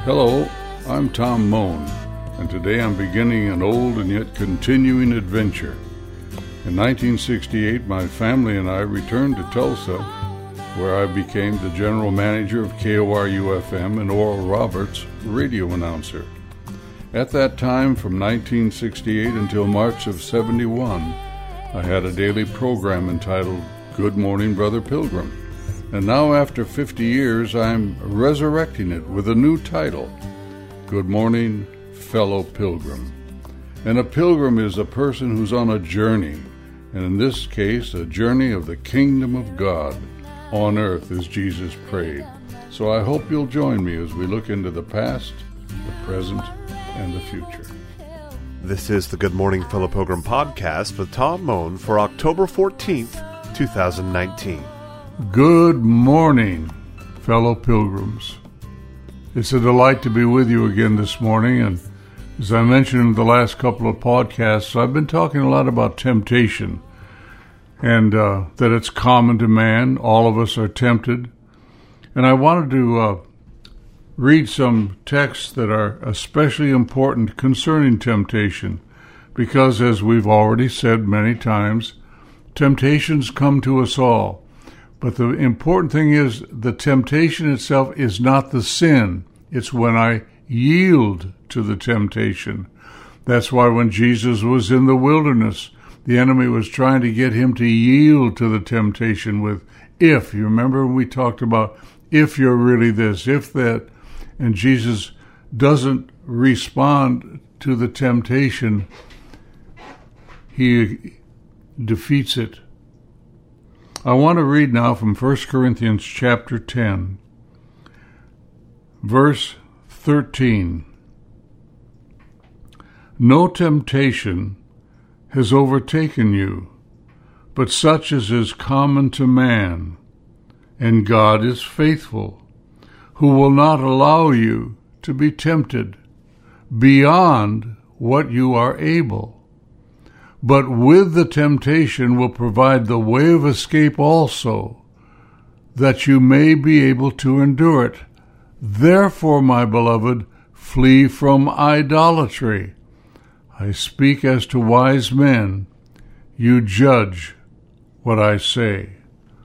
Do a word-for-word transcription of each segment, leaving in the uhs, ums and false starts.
Hello, I'm Tom Moan, and today I'm beginning an old and yet continuing adventure. In nineteen sixty-eight, my family and I returned to Tulsa, where I became the general manager of K O R U F M and Oral Roberts' radio announcer. At that time, from nineteen sixty-eight until March of seventy-one, I had a daily program entitled Good Morning, Brother Pilgrim. And now, after fifty years, I'm resurrecting it with a new title, Good Morning, Fellow Pilgrim. And a pilgrim is a person who's on a journey, and in this case, a journey of the kingdom of God on earth, as Jesus prayed. So I hope you'll join me as we look into the past, the present, and the future. This is the Good Morning, Fellow Pilgrim podcast with Tom Moan for October fourteenth, twenty nineteen. Good morning, fellow pilgrims. It's a delight to be with you again this morning, and as I mentioned in the last couple of podcasts, I've been talking a lot about temptation, and uh, that it's common to man. All of us are tempted, and I wanted to uh, read some texts that are especially important concerning temptation, because as we've already said many times, temptations come to us all. But the important thing is the temptation itself is not the sin. It's when I yield to the temptation. That's why when Jesus was in the wilderness, the enemy was trying to get him to yield to the temptation with if. You remember we talked about if you're really this, if that, and Jesus doesn't respond to the temptation. He defeats it. I want to read now from First Corinthians chapter ten, verse thirteen. No temptation has overtaken you, but such as is common to man, and God is faithful, who will not allow you to be tempted beyond what you are able, but with the temptation will provide the way of escape also, that you may be able to endure it. Therefore, my beloved, flee from idolatry. I speak as to wise men. You judge what I say.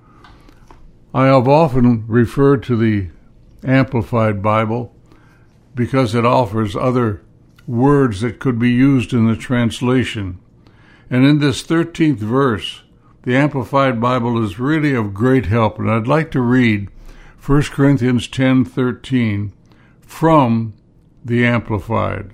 I have often referred to the Amplified Bible because it offers other words that could be used in the translation. And in this thirteenth verse, the Amplified Bible is really of great help. And I'd like to read First Corinthians ten thirteen from the Amplified.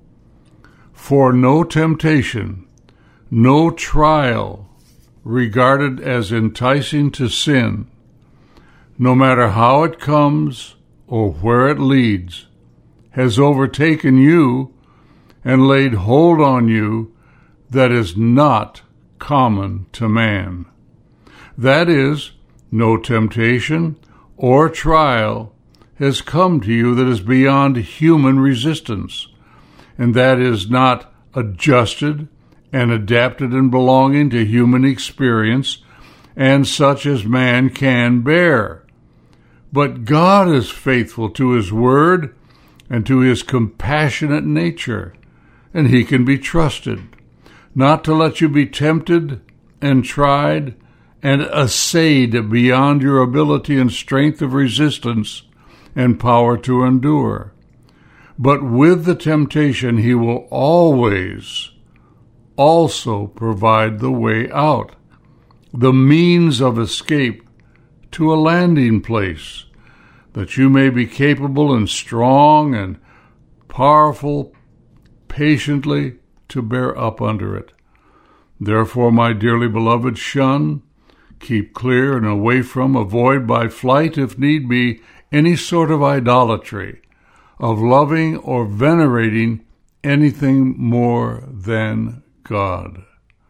For no temptation, no trial regarded as enticing to sin, no matter how it comes or where it leads, has overtaken you and laid hold on you that is not common to man. That is, no temptation or trial has come to you that is beyond human resistance, and that is not adjusted and adapted and belonging to human experience, and such as man can bear. But God is faithful to his word and to his compassionate nature, and he can be trusted, not to let you be tempted and tried and assayed beyond your ability and strength of resistance and power to endure. But with the temptation he will always also provide the way out, the means of escape to a landing place, that you may be capable and strong and powerful patiently to bear up under it. Therefore, my dearly beloved, shun, keep clear and away from, avoid by flight, if need be, any sort of idolatry, of loving or venerating anything more than God.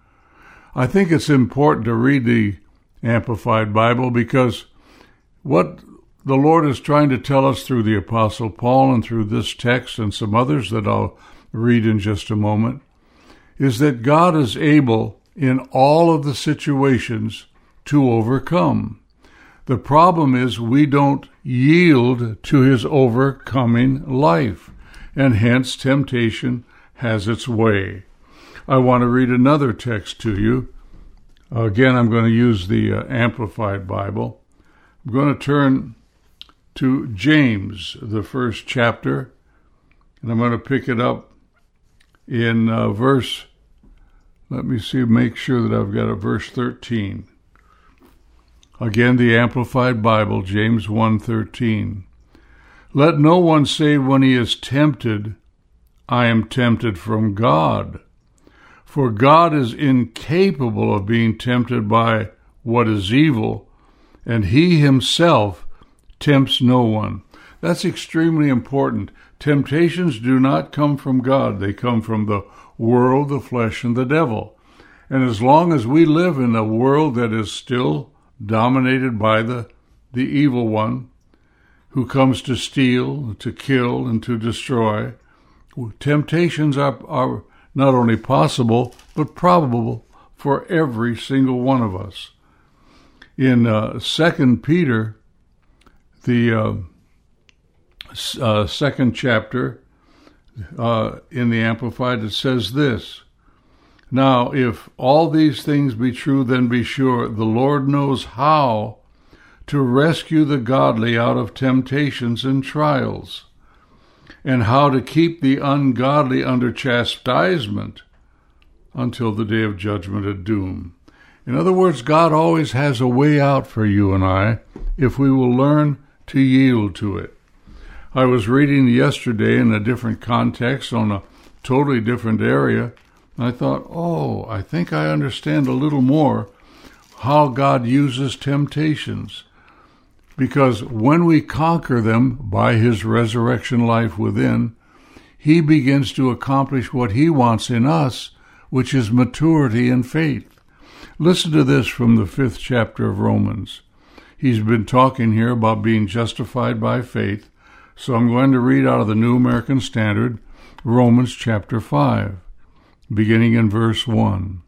I think it's important to read the Amplified Bible because what the Lord is trying to tell us through the Apostle Paul and through this text and some others that I'll read in just a moment, is that God is able in all of the situations to overcome. The problem is we don't yield to his overcoming life, and hence temptation has its way. I want to read another text to you. Again, I'm going to use the uh, Amplified Bible. I'm going to turn to James, the first chapter, and I'm going to pick it up in uh, verse, let me see, make sure that I've got a verse thirteen. Again, the Amplified Bible, James one thirteen. Let no one say when he is tempted, I am tempted from God. For God is incapable of being tempted by what is evil, and he himself tempts no one. That's extremely important. Temptations do not come from God. They come from the world, the flesh, and the devil. And as long as we live in a world that is still dominated by the, the evil one, who comes to steal, to kill, and to destroy, temptations are, are not only possible, but probable for every single one of us. In uh, Second Peter, the uh, uh, second chapter, uh, in the Amplified, it says this, Now, if all these things be true, then be sure the Lord knows how to rescue the godly out of temptations and trials, and how to keep the ungodly under chastisement until the day of judgment and doom. In other words, God always has a way out for you and I if we will learn to yield to it. I was reading yesterday in a different context on a totally different area, and I thought, oh, I think I understand a little more how God uses temptations. Because when we conquer them by his resurrection life within, he begins to accomplish what he wants in us, which is maturity in faith. Listen to this from the fifth chapter of Romans. He's been talking here about being justified by faith, so I'm going to read out of the New American Standard, Romans chapter five, beginning in verse one.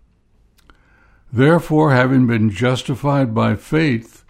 Therefore, having been justified by faith,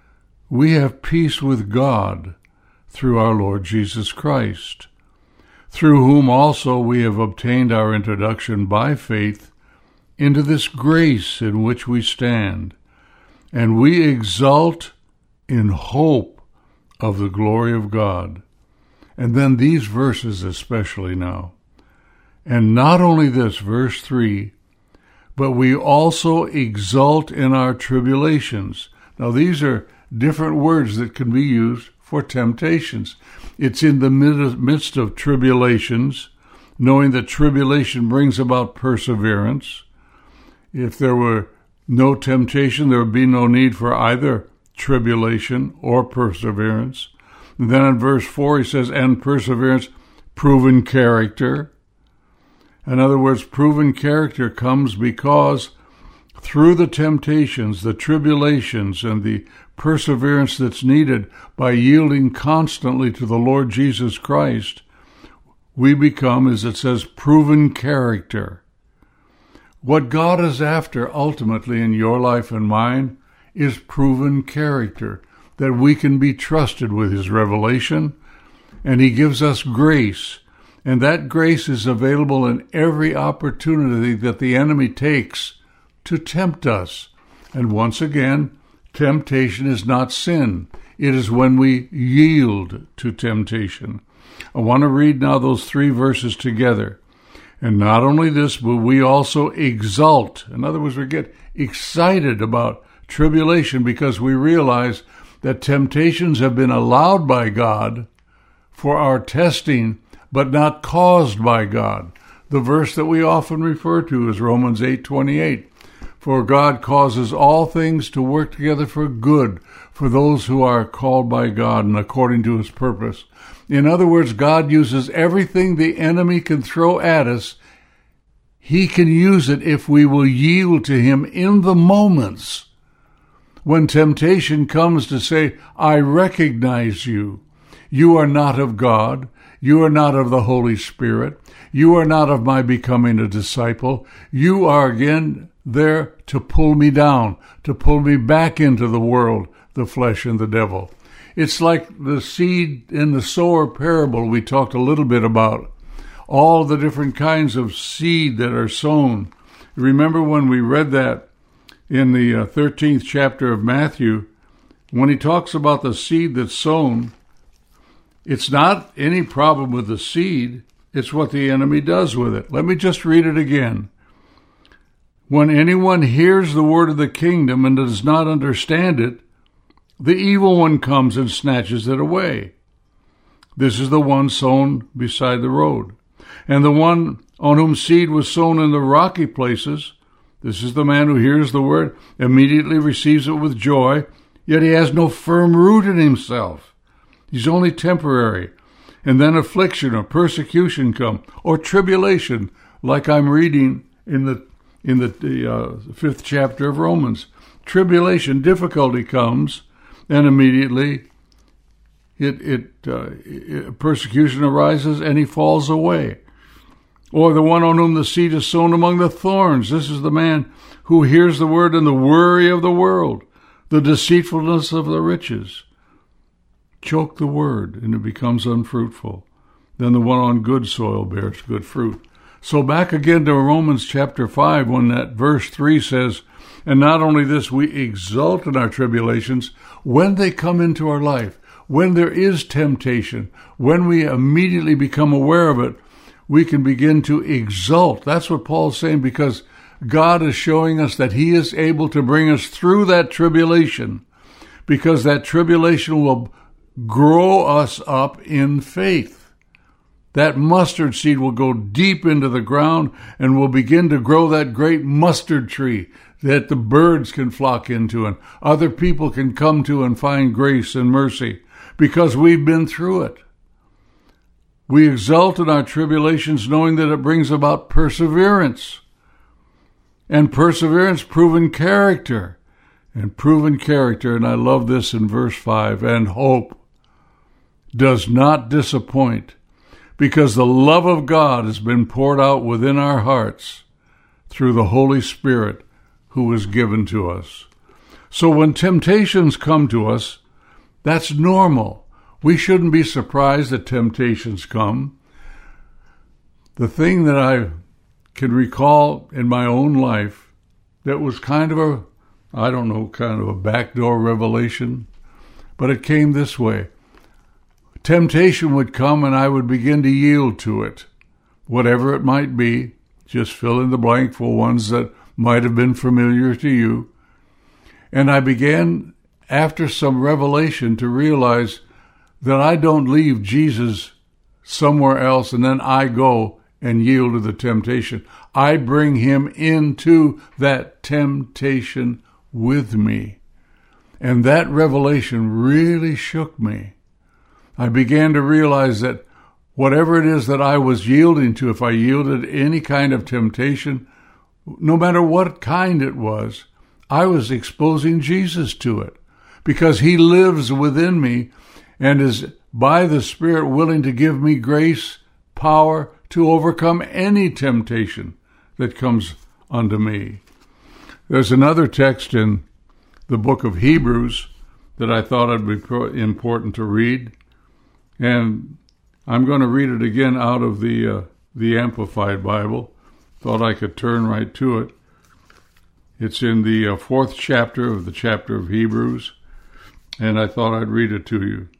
we have peace with God through our Lord Jesus Christ, through whom also we have obtained our introduction by faith into this grace in which we stand, and we exult in hope of the glory of God. And then these verses especially now. And not only this, verse three, but we also exult in our tribulations. Now these are different words that can be used for temptations. It's in the midst of tribulations, knowing that tribulation brings about perseverance. If there were no temptation, there would be no need for either tribulation or perseverance. And then in verse four, he says, and perseverance, proven character. In other words, proven character comes because through the temptations, the tribulations, and the perseverance that's needed by yielding constantly to the Lord Jesus Christ, we become, as it says, proven character. What God is after ultimately in your life and mine is proven character, that we can be trusted with his revelation, and he gives us grace, and that grace is available in every opportunity that the enemy takes to tempt us. And once again, temptation is not sin. It is when we yield to temptation. I want to read now those three verses together. And not only this, but we also exult. In other words, we get excited about tribulation because we realize that temptations have been allowed by God for our testing, but not caused by God. The verse that we often refer to is Romans eight twenty-eight. For God causes all things to work together for good for those who are called by God and according to his purpose. In other words, God uses everything the enemy can throw at us. He can use it if we will yield to him in the moments when temptation comes to say, I recognize you. You are not of God. You are not of the Holy Spirit. You are not of my becoming a disciple. You are again there to pull me down, to pull me back into the world, the flesh, and the devil. It's like the seed in the sower parable we talked a little bit about. All the different kinds of seed that are sown. Remember when we read that in the uh, thirteenth chapter of Matthew, when he talks about the seed that's sown, it's not any problem with the seed, it's what the enemy does with it. Let me just read it again. When anyone hears the word of the kingdom and does not understand it, the evil one comes and snatches it away. This is the one sown beside the road. And the one on whom seed was sown in the rocky places, this is the man who hears the word, immediately receives it with joy, yet he has no firm root in himself. He's only temporary. And then affliction or persecution come, or tribulation, like I'm reading in the in the, the uh, fifth chapter of Romans. Tribulation, difficulty comes, and immediately it, it, uh, it persecution arises, and he falls away. Or the one on whom the seed is sown among the thorns. This is the man who hears the word and the worry of the world, the deceitfulness of the riches, choke the word, and it becomes unfruitful. Then the one on good soil bears good fruit. So back again to Romans chapter five, when that verse three says, and not only this, we exult in our tribulations when they come into our life, when there is temptation, when we immediately become aware of it, we can begin to exult. That's what Paul's saying, because God is showing us that he is able to bring us through that tribulation, because that tribulation will grow us up in faith. That mustard seed will go deep into the ground and will begin to grow that great mustard tree that the birds can flock into and other people can come to and find grace and mercy because we've been through it. We exult in our tribulations knowing that it brings about perseverance. And perseverance, proven character. And proven character, and I love this in verse five, and hope does not disappoint, because the love of God has been poured out within our hearts through the Holy Spirit who is given to us. So when temptations come to us, that's normal. We shouldn't be surprised that temptations come. The thing that I can recall in my own life that was kind of a, I don't know, kind of a backdoor revelation, but it came this way. Temptation would come and I would begin to yield to it, whatever it might be. Just fill in the blank for ones that might have been familiar to you. And I began, after some revelation, to realize that I don't leave Jesus somewhere else and then I go and yield to the temptation. I bring him into that temptation with me. And that revelation really shook me. I began to realize that whatever it is that I was yielding to, if I yielded any kind of temptation, no matter what kind it was, I was exposing Jesus to it, because he lives within me and is by the Spirit willing to give me grace, power to overcome any temptation that comes unto me. There's another text in the book of Hebrews that I thought it'd be important to read. And I'm going to read it again out of the uh, the Amplified Bible. Thought I could turn right to it. It's in the uh, fourth chapter of the chapter of Hebrews, and I thought I'd read it to you.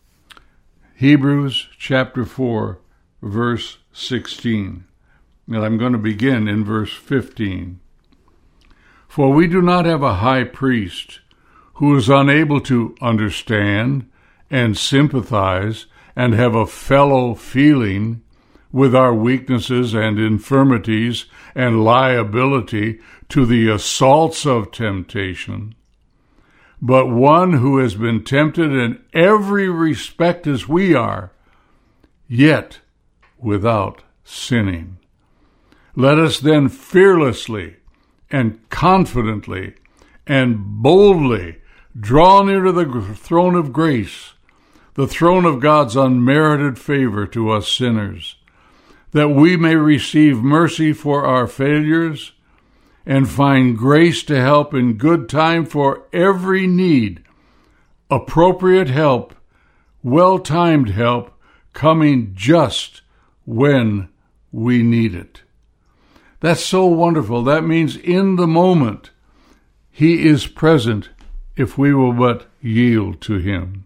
Hebrews chapter four, verse sixteen. And I'm going to begin in verse fifteen. For we do not have a high priest who is unable to understand and sympathize and have a fellow feeling with our weaknesses and infirmities and liability to the assaults of temptation, but one who has been tempted in every respect as we are, yet without sinning. Let us then fearlessly and confidently and boldly draw near to the throne of grace, the throne of God's unmerited favor to us sinners, that we may receive mercy for our failures and find grace to help in good time for every need. appropriate help, well-timed help, coming just when we need it. That's so wonderful. That means in the moment, he is present if we will but yield to him.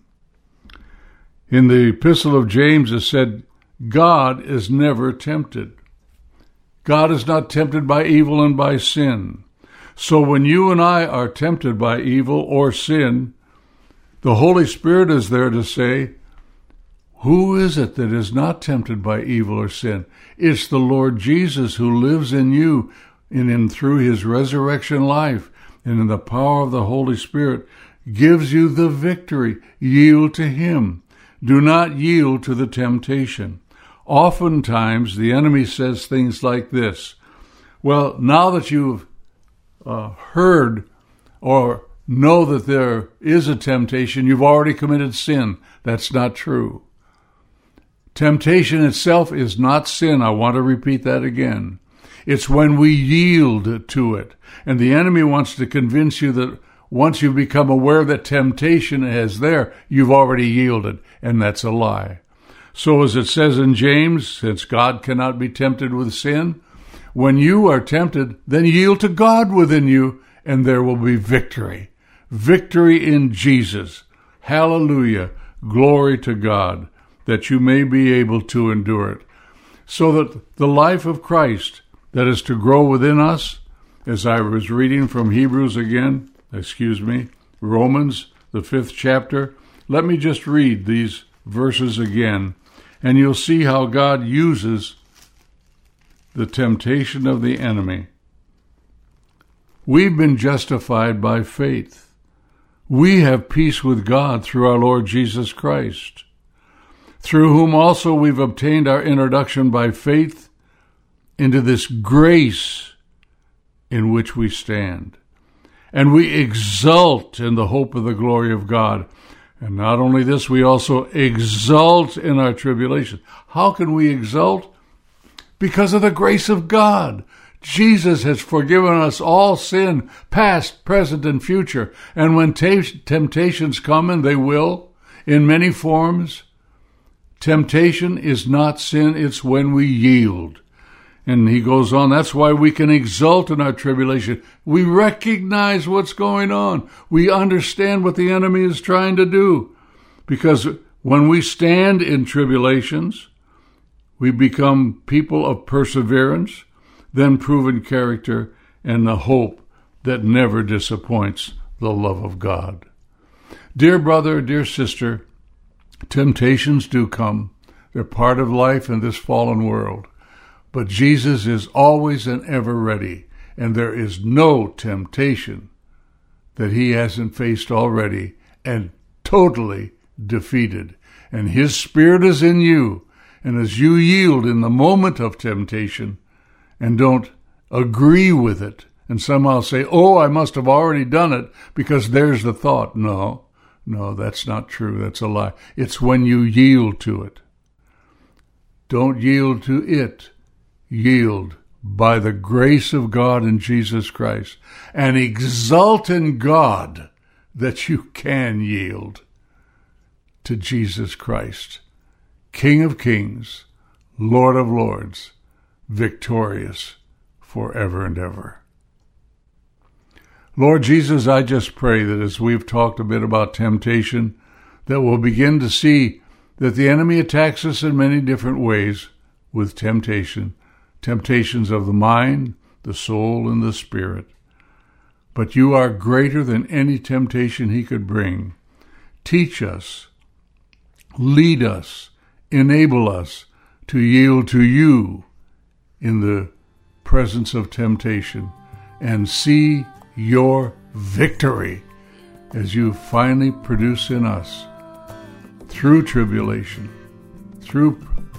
In the Epistle of James, it said, God is never tempted. God is not tempted by evil and by sin. So when you and I are tempted by evil or sin, the Holy Spirit is there to say, who is it that is not tempted by evil or sin? It's the Lord Jesus who lives in you and in through his resurrection life and in the power of the Holy Spirit gives you the victory. Yield to him. Do not yield to the temptation. Oftentimes, the enemy says things like this. Well, now that you've uh, heard or know that there is a temptation, you've already committed sin. That's not true. Temptation itself is not sin. I want to repeat that again. It's when we yield to it. And the enemy wants to convince you that once you become aware that temptation is there, you've already yielded. And that's a lie. So as it says in James, since God cannot be tempted with sin, when you are tempted, then yield to God within you, and there will be victory. Victory in Jesus. Hallelujah. Glory to God, that you may be able to endure it. So that the life of Christ that is to grow within us, as I was reading from Hebrews again, excuse me, Romans, the fifth chapter, let me just read these verses again, and you'll see how God uses the temptation of the enemy. We've been justified by faith. We have peace with God through our Lord Jesus Christ, through whom also we've obtained our introduction by faith into this grace in which we stand. And we exult in the hope of the glory of God. And not only this, we also exult in our tribulation. How can we exult? Because of the grace of God. Jesus has forgiven us all sin, past, present, and future. And when t- temptations come, and they will, in many forms, temptation is not sin, it's when we yield. And he goes on, that's why we can exult in our tribulation. We recognize what's going on. We understand what the enemy is trying to do. Because when we stand in tribulations, we become people of perseverance, then proven character, and the hope that never disappoints the love of God. Dear brother, dear sister, temptations do come. They're part of life in this fallen world. But Jesus is always and ever ready, and there is no temptation that he hasn't faced already and totally defeated. And his Spirit is in you, and as you yield in the moment of temptation and don't agree with it and somehow say, oh, I must have already done it because there's the thought. No, no, that's not true. That's a lie. It's when you yield to it. Don't yield to it. Yield by the grace of God in Jesus Christ, and exult in God that you can yield to Jesus Christ, King of kings, Lord of lords, victorious forever and ever. Lord Jesus, I just pray that as we've talked a bit about temptation, that we'll begin to see that the enemy attacks us in many different ways with temptation. Temptations of the mind, the soul, and the spirit. But you are greater than any temptation he could bring. Teach us, lead us, enable us to yield to you in the presence of temptation and see your victory as you finally produce in us through tribulation, through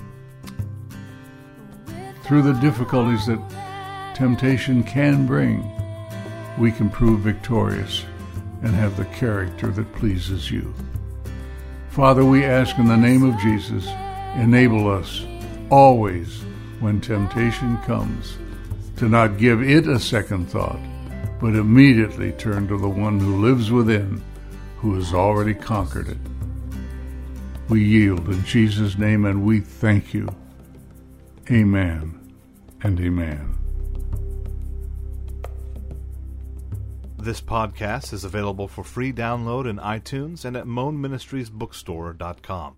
Through the difficulties that temptation can bring, we can prove victorious and have the character that pleases you. Father, we ask in the name of Jesus, enable us always when temptation comes to not give it a second thought, but immediately turn to the one who lives within, who has already conquered it. We yield in Jesus' name and we thank you. Amen and amen. This podcast is available for free download in iTunes and at moan ministries bookstore dot com.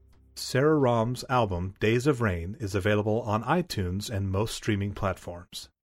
Sarah Rahm's album, Days of Rain, is available on iTunes and most streaming platforms.